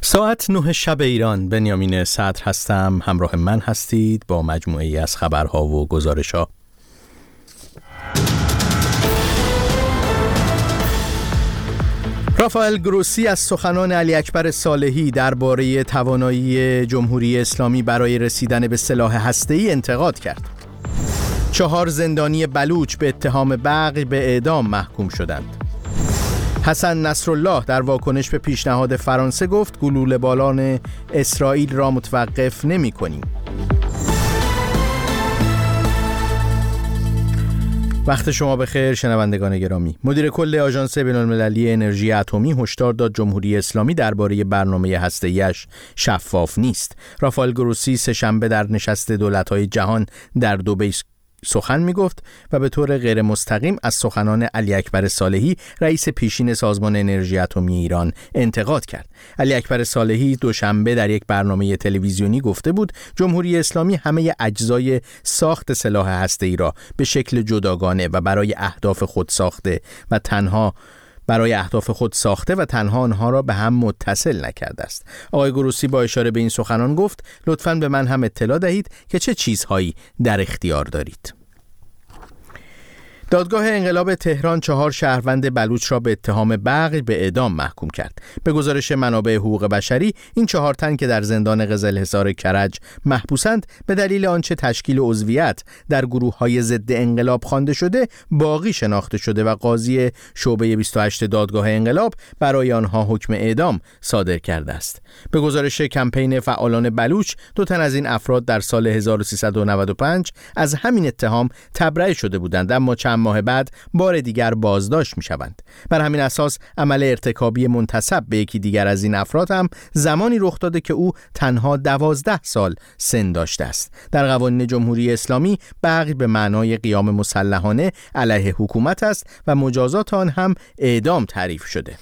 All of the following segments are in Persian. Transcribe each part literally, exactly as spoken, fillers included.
ساعت نه شب ایران. بنیامین صدر هستم. همراه من هستید با مجموعه‌ای از خبرها و گزارش‌ها. رافائل گروسی از سخنان علی اکبر صالحی درباره توانایی جمهوری اسلامی برای رسیدن به سلاح هسته‌ای انتقاد کرد. چهار زندانی بلوچ به اتهام بغی به اعدام محکوم شدند. حسن نصرالله در واکنش به پیشنهاد فرانسه گفت گلوله بالان اسرائیل را متوقف نمی کنیم. وقت شما بخیر شنوندگان گرامی. مدیر کل آژانس بین‌المللی انرژی اتمی هشدار داد جمهوری اسلامی درباره برنامه هسته‌ایش شفاف نیست. رافائل گروسی سه شنبه در نشست دولت‌های جهان در دبی سخن می گفت و به طور غیر مستقیم از سخنان علی اکبر صالحی رئیس پیشین سازمان انرژی اتمی ایران انتقاد کرد. علی اکبر صالحی دوشنبه در یک برنامه تلویزیونی گفته بود جمهوری اسلامی همه اجزای ساخت سلاح هسته‌ای را به شکل جداگانه و برای اهداف خود ساخته و تنها برای اهداف خود ساخته و تنها آنها را به هم متصل نکرده است. آقای گروسی با اشاره به این سخنان گفت لطفاً به من هم اطلاع دهید که چه چیزهایی در اختیار دارید. دادگاه انقلاب تهران چهار شهروند بلوچ را به اتهام بغی به اعدام محکوم کرد. به گزارش منابع حقوق بشری این چهار تن که در زندان قزلحصار کرج محبوسند به دلیل آنچه تشکیل عضویت در گروه‌های ضد انقلاب خوانده شده باقی شناخته شده و قاضی شعبه بیست و هشت دادگاه انقلاب برای آنها حکم اعدام صادر کرده است. به گزارش کمپین فعالان بلوچ دو تن از این افراد در سال هزار و سیصد و نود و پنج از همین اتهام تبرئه شده بودند، اما چند ماه بعد بار دیگر بازداشت می شوند. بر همین اساس عمل ارتکابی منتسب به یکی دیگر از این افراد هم زمانی رخ داده که او تنها دوازده سال سن داشته است. در قوانین جمهوری اسلامی بغی به معنای قیام مسلحانه علیه حکومت است و مجازات آن هم اعدام تعریف شده.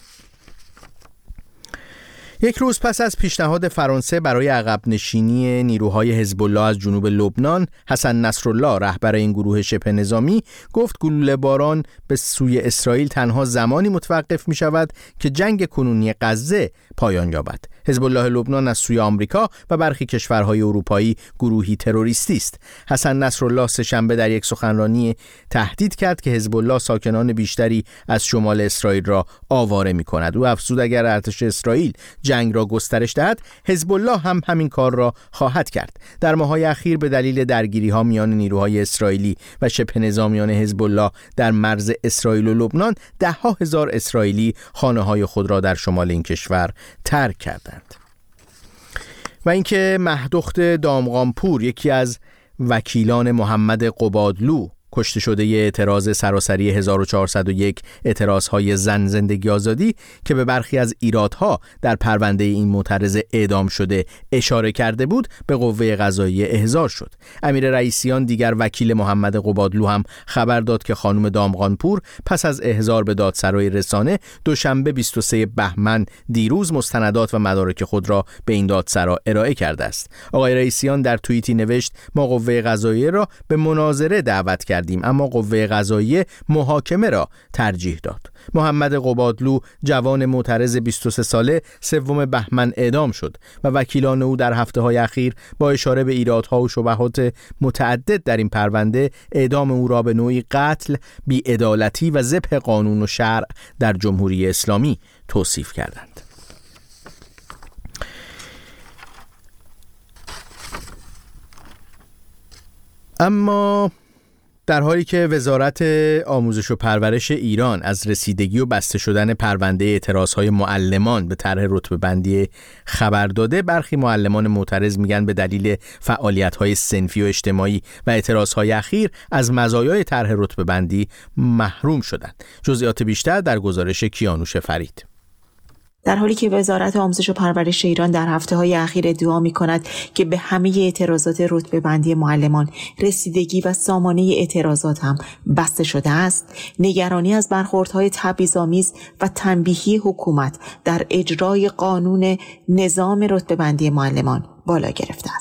یک روز پس از پیشنهاد فرانسه برای عقب نشینی نیروهای حزب الله از جنوب لبنان، حسن نصرالله رهبر این گروه شبه نظامی گفت گلوله باران به سوی اسرائیل تنها زمانی متوقف می شود که جنگ کنونی غزه پایان یابد. حزب الله لبنان از سوی آمریکا و برخی کشورهای اروپایی گروهی تروریستی است. حسن نصرالله سه شنبه در یک سخنرانی تهدید کرد که حزب الله ساکنان بیشتری از شمال اسرائیل را آواره می کند. او افزود اگر ارتش اسرائیل جنگ را گسترش دهد حزب الله هم همین کار را خواهد کرد. در ماه‌های اخیر به دلیل درگیری‌ها میان نیروهای اسرائیلی و شبه نظامیان حزب الله در مرز اسرائیل و لبنان ده‌ها هزار اسرائیلی خانه‌های خود را در شمال این کشور ترک کردند. و اینکه مهدخت دامغانپور یکی از وکیلان محمد قبادلو کشته شده ی اعتراض سراسری هزار و چهارصد و یک اعتراضهای زن زندگی آزادی که به برخی از ایرادها در پرونده این معترض اعدام شده اشاره کرده بود به قوه قضاییه احضار شد. امیر رئیسیان دیگر وکیل محمد قبادلو هم خبر داد که خانم دامغانپور پس از احضار به دادسرای رسانه دوشنبه بیست و سوم بهمن دیروز مستندات و مدارک خود را به این دادسرا ارائه کرده است. آقای رئیسیان در توییتی نوشت ما قوه قضاییه را به مناظره دعوت کرد اما قوه قضاییه محاکمه را ترجیح داد. محمد قبادلو جوان معترض بیست و سه ساله سوم بهمن اعدام شد و وکیلان او در هفته‌های اخیر با اشاره به ایرادها و شبهات متعدد در این پرونده اعدام او را به نوعی قتل، بی‌عدالتی و ذبح قانون و شرع در جمهوری اسلامی توصیف کردند. اما در حالی که وزارت آموزش و پرورش ایران از رسیدگی و بسته شدن پرونده اعتراضهای معلمان به طرح رتبه بندی خبر داده، برخی معلمان معترض میگن به دلیل فعالیت‌های صنفی و اجتماعی و اعتراضهای اخیر از مزایای طرح رتبه بندی محروم شدند. جزئیات بیشتر در گزارش کیانوش فرید. در حالی که وزارت آموزش و پرورش ایران در هفته‌های اخیر ادعا می‌کند که به همه اعتراضات رتبه بندی معلمان رسیدگی و سامانه اعتراضات هم بسته شده است، نگرانی از برخوردهای تبعیض‌آمیز و تنبیهی حکومت در اجرای قانون نظام رتبه بندی معلمان بالا گرفته است.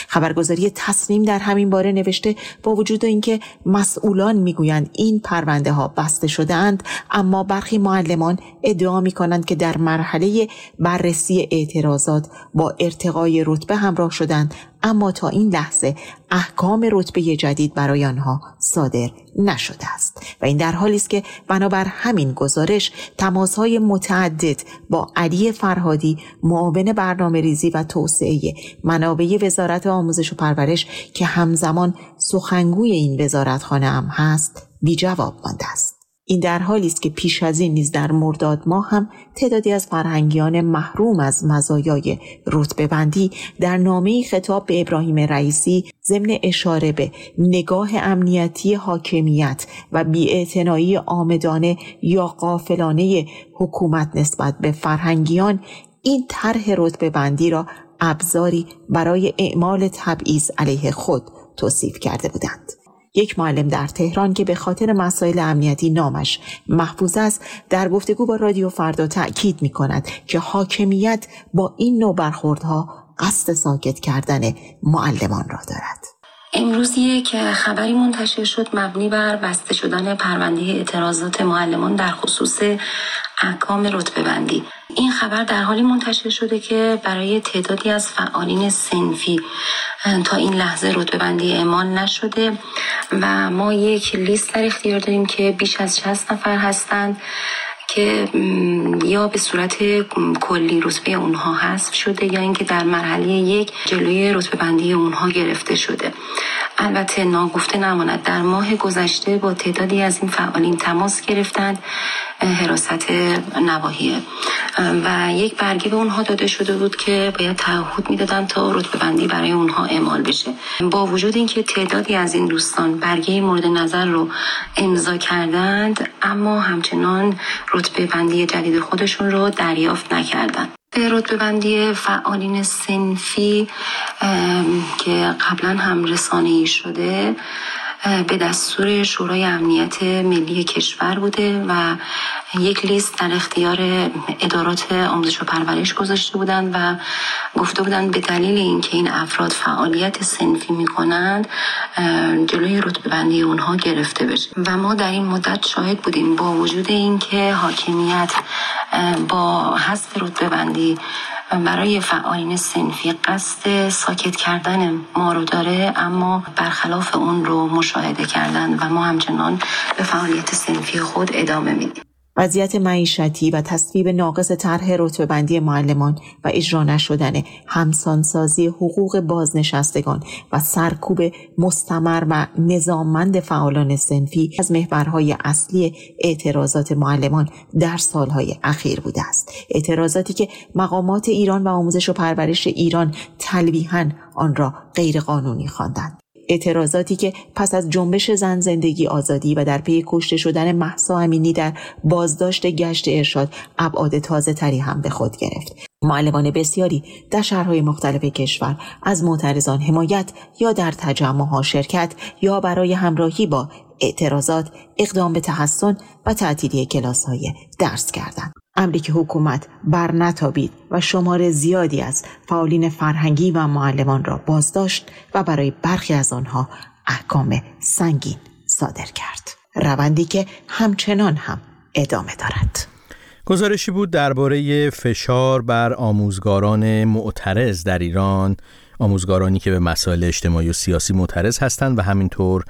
خبرگزاری تصنیم در همین باره نوشته با وجود اینکه مسئولان میگویند این پرونده ها بسته شده‌اند، اما برخی معلمان ادعا میکنند که در مرحله بررسی اعتراضات با ارتقای رتبه همراه شدند، اما تا این لحظه احکام رتبه جدید برای آنها صادر نشده است و این در حالی است که بنابر همین گزارش تماس‌های متعدد با علی فرهادی، معاون برنامه‌ریزی و توسعه منابع وزارت آموزش و پرورش که همزمان سخنگوی این وزارتخانه هم هست، بی جواب مانده است. این در حالی است که پیش از این نیز در مرداد ماه هم تعدادی از فرهنگیان محروم از مزایای رتبه بندی در نامه‌ای خطاب به ابراهیم رئیسی ضمن اشاره به نگاه امنیتی حاکمیت و بی‌اعتنایی عامدانه یا غافلانه حکومت نسبت به فرهنگیان این طرح رتبه بندی را ابزاری برای اعمال تبعیض علیه خود توصیف کرده بودند. یک معلم در تهران که به خاطر مسائل امنیتی نامش محفوظ است، در گفتگو با رادیو فردا تأکید می کند که حاکمیت با این نوع برخوردها قصد ساکت کردن معلمان را دارد. امروز یک خبری منتشر شد مبنی بر بسته شدن پرونده اعتراضات معلمان در خصوص احکام رتبه بندی. این خبر در حالی منتشر شده که برای تعدادی از فعالین صنفی تا این لحظه رتبه بندی اعمال نشده و ما یک لیست در اختیار داریم که بیش از شصت نفر هستند که یا به صورت کلی رتبه اونها حذف شده یا اینکه در مرحله یک جلوی رتبه بندی اونها گرفته شده. البته ناگفته نماند در ماه گذشته با تعدادی از این فعالین تماس گرفتند حراست نواحیه و یک برگه به اونها داده شده بود که باید تعهد میدادن تا رتبه بندی برای اونها اعمال بشه. با وجود اینکه تعدادی از این دوستان برگه مورد نظر رو امضا کردند، اما همچنان رتبه بندی جدید خودشون رو دریافت نکردند. رتبه بندی فعالین صنفی که قبلا هم رسانه‌ای شده به دستور شورای امنیت ملی کشور بوده و یک لیست در اختیار ادارات آموزش و پرورش گذاشته بودند و گفته بودند به دلیل اینکه این افراد فعالیت صنفی می‌کنند جلوی رتبه بندی اونها گرفته بشه و ما در این مدت شاهد بودیم با وجود اینکه حاکمیت با حذف رتبه بندی برای فعالین صنفی قصد ساکت کردن ما رو داره، اما برخلاف اون رو مشاهده کردن و ما همچنان به فعالیت صنفی خود ادامه میدیم. وضعیت معیشتی و تصویب ناقص طرح رتبه‌بندی معلمان و اجرا نشدن همسانسازی حقوق بازنشستگان و سرکوب مستمر و نظاممند فعالان صنفی از محورهای اصلی اعتراضات معلمان در سالهای اخیر بوده است. اعتراضاتی که مقامات ایران و آموزش و پرورش ایران تلویحاً آن را غیرقانونی خواندند. اعتراضاتی که پس از جنبش زن زندگی آزادی و در پی کشته شدن مهسا امینی در بازداشت گشت ارشاد ابعاد تازه تری هم به خود گرفت. معلمان بسیاری در شهرهای مختلف کشور از معترضان حمایت یا در تجمعها شرکت یا برای همراهی با اعتراضات اقدام به تحسن و تعطیلی کلاس‌های درس کردند. امری که حکومت بر نتابید و شمار زیادی از فعالین فرهنگی و معلمان را بازداشت و برای برخی از آنها احکام سنگین صادر کرد. روندی که همچنان هم ادامه دارد. گزارشی بود درباره فشار بر آموزگاران معترض در ایران، آموزگارانی که به مسائل اجتماعی و سیاسی معترض هستند و همینطور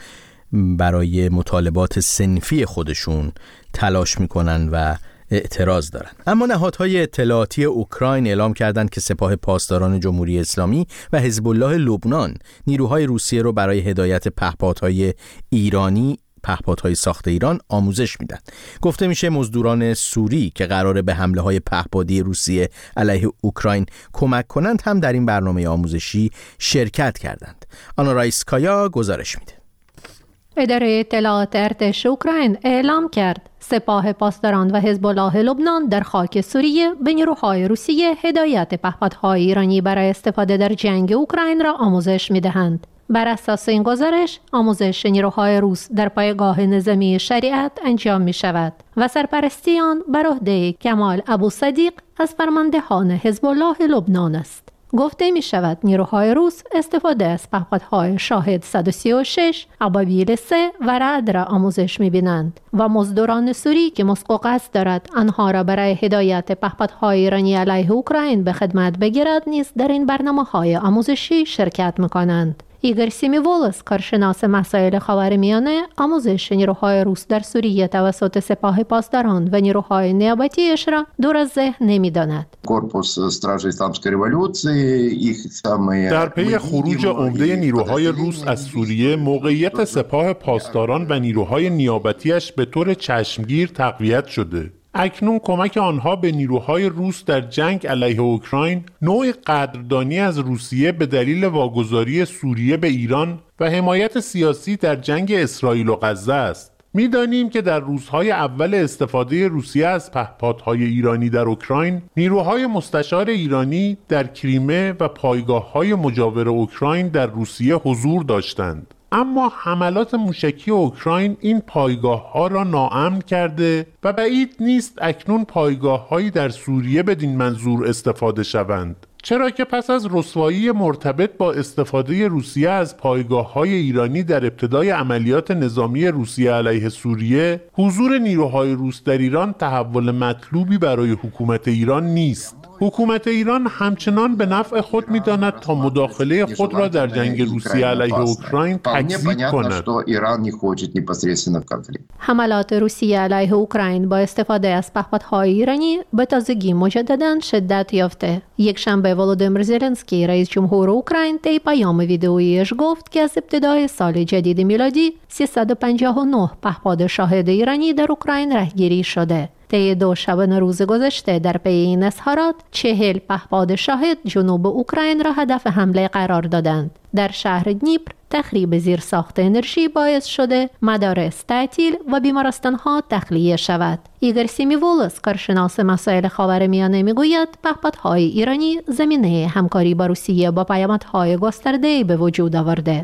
برای مطالبات صنفی خودشون تلاش میکنن و اعتراض دارند. اما نهادهای اطلاعاتی اوکراین اعلام کردند که سپاه پاسداران جمهوری اسلامی و حزب الله لبنان نیروهای روسیه رو برای هدایت پهپادهای ایرانی پهپادهای ساخت ایران آموزش میدن. گفته میشه مزدوران سوری که قراره به حمله های پهپادی روسیه علیه اوکراین کمک کنند هم در این برنامه آموزشی شرکت کردند. آنا رایسکایا گزارش میده. اداره اطلاعات ارتش اوکراین اعلام کرد سپاه پاسداران و حزب الله لبنان در خاک سوریه به نیروهای روسیه هدایت پهپادهای ایرانی برای استفاده در جنگ اوکراین را آموزش می‌دهند. بر اساس این گزارش، آموزش نیروهای روس در پایگاه نظامی شریعت انجام می‌شود و سرپرستی آن بر عهده کمال ابو صدیق از فرماندهان حزب الله لبنان است. گفته می شود نیروهای روس استفاده از پهپادهای شاهد صد و سی و شش، ابابیل سه و رعد را آموزش می بینند و مزدوران سوری که مسکو قصد دارد آنها را برای هدایت پهپادهای ایرانی علیه اوکراین به خدمت بگیرد نیز در این برنامه‌های آموزشی شرکت می کنند. ایگور سیمیولوس، کارشناس مسائل خاورمیانه، آموزش نیروهای روس در سوریه توسط سپاه پاسداران و نیروهای نیابتیش را دور از ذهن نمی‌داند. در پی خروج عمده نیروهای روس از سوریه، موقعیت سپاه پاسداران و نیروهای نیابتیش به طور چشمگیر تقویت شده. اکنون کمک آنها به نیروهای روس در جنگ علیه اوکراین نوع قدردانی از روسیه به دلیل واگذاری سوریه به ایران و حمایت سیاسی در جنگ اسرائیل و غزه است. می‌دانیم که در روزهای اول استفاده روسیه از پهپادهای ایرانی در اوکراین، نیروهای مستشار ایرانی در کریمه و پایگاه‌های مجاور اوکراین در روسیه حضور داشتند. اما حملات موشکی اوکراین این پایگاه‌ها را ناامن کرده و بعید نیست اکنون پایگاه‌هایی در سوریه بدین منظور استفاده شوند. چرا که پس از رسوایی مرتبط با استفاده روسیه از پایگاه‌های ایرانی در ابتدای عملیات نظامی روسیه علیه سوریه، حضور نیروهای روس در ایران تحول مطلوبی برای حکومت ایران نیست. حکومت ایران همچنان به نفع خود می‌داند تا مداخله خود را در جنگ روسیه علیه اوکراین تکذیب کند. حملات روسیه علیه اوکراین با استفاده از پهپادهای ایرانی به تازگی مجدداً شدت یافته. یک شنبه ولودیمیر زلنسکی رئیس جمهور اوکراین طی پیام ویدئوییش گفت که از ابتدای سال جدید میلادی سیصد و پنجاه و نه پهپاد شاهد ایرانی در اوکراین رهگیری شده. طی دو شبانه روز گذشته در پی این اظهارات چهل پهپاد شاهد جنوب اوکراین را هدف حمله قرار دادند. در شهر دنیپر تخریب زیرساخت انرژی باعث شده مدارس تعطیل و بیمارستان‌ها تخلیه شود. ایگور سیمیولوس، کارشناس مسائل خاورمیانه، میگوید پهپادهای ایرانی زمینه همکاری با روسیه با پیامدهای گسترده‌ای به وجود آورده.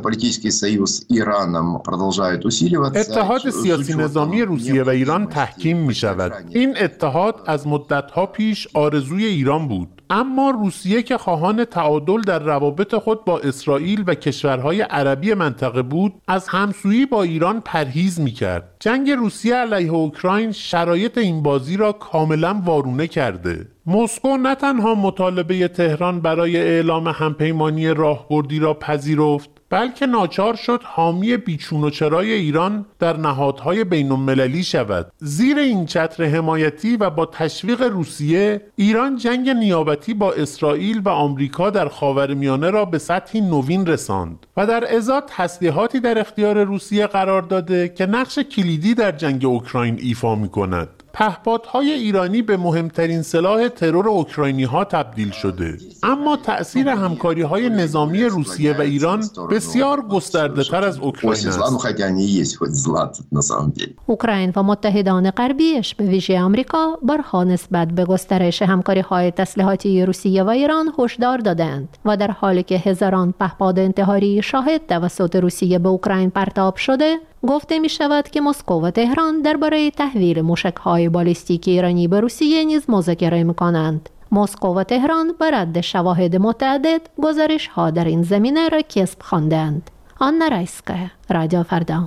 اتحاد سیاسی نظامی روسیه و ایران تحکیم می شود. این اتحاد از مدت‌ها پیش آرزوی ایران بود. اما روسیه که خواهان تعادل در روابط خود با اسرائیل و کشورهای عربی منطقه بود، از همسویی با ایران پرهیز می‌کرد. جنگ روسیه علیه اوکراین شرایط این بازی را کاملا وارونه کرده. مسکو نه تنها مطالبه تهران برای اعلام همپیمانی راهبردی را پذیرفت، بلکه ناچار شد حامی بیچون و چرای ایران در نهادهای بین‌المللی شود. زیر این چتر حمایتی و با تشویق روسیه، ایران جنگ نیابتی با اسرائیل و آمریکا در خاورمیانه را به سطحی نوین رساند و در ازای تسلیحاتی در اختیار روسیه قرار داده که نقش کلیدی در جنگ اوکراین ایفا می‌کند. پهپادهای ایرانی به مهمترین سلاح ترور اوکراینی‌ها تبدیل شده، اما تأثیر همکاری‌های نظامی روسیه و ایران بسیار گسترده‌تر از اوکراین است. اوکراین و متحدان غربیش به ویژه آمریکا بارها نسبت به گسترش همکاری‌های تسلیحاتی روسیه و ایران هشدار دادند و در حالی که هزاران پهپاد انتحاری شاهد توسط روسیه به اوکراین پرتاب شده، گفته می شود که مسکو و تهران درباره تحویل موشک‌های بالیستیک ایرانی به روسیه نیز مذاکره می کنند. مسکو و تهران بر رد شواهد متعدد گزارش‌ها در این زمینه را کسب خواندند. آنا رایسکایا، رادیو فردا.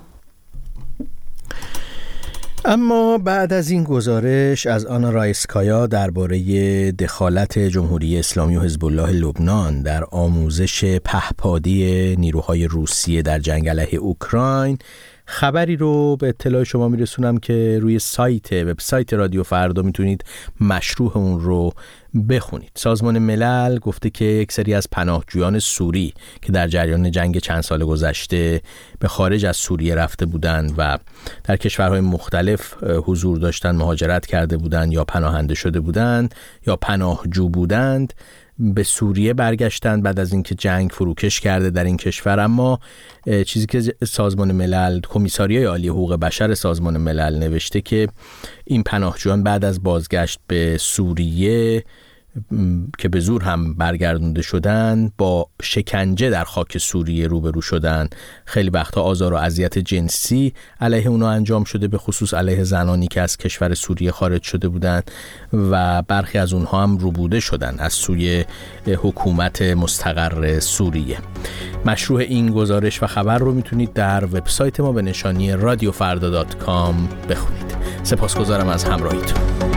اما بعد از این گزارش از آنا رایسکایا درباره دخالت جمهوری اسلامی و حزب الله لبنان در آموزش پهپادی نیروهای روسیه در جنگ علیه اوکراین، خبری رو به اطلاع شما میرسونم که روی سایت وبسایت رادیو فردا میتونید مشروح اون رو بخونید. سازمان ملل گفته که یک سری از پناهجویان سوری که در جریان جنگ چند سال گذشته به خارج از سوریه رفته بودند و در کشورهای مختلف حضور داشتند، مهاجرت کرده بودند یا پناهنده شده بودند یا پناهجو بودند، به سوریه برگشتند بعد از اینکه جنگ فروکش کرده در این کشور. اما چیزی که سازمان ملل، کمیساریای عالی حقوق بشر سازمان ملل نوشته که این پناهجویان بعد از بازگشت به سوریه که به زور هم برگردونده شدن با شکنجه در خاک سوریه روبرو شدن. خیلی وقتا آزار و اذیت جنسی علیه اونا انجام شده، به خصوص علیه زنانی که از کشور سوریه خارج شده بودند و برخی از اونها هم روبوده شدن از سوی حکومت مستقر سوریه. مشروح این گزارش و خبر رو میتونید در وبسایت ما به نشانی رادیو فردا دات کام بخونید. سپاسگزارم از همراهیتون.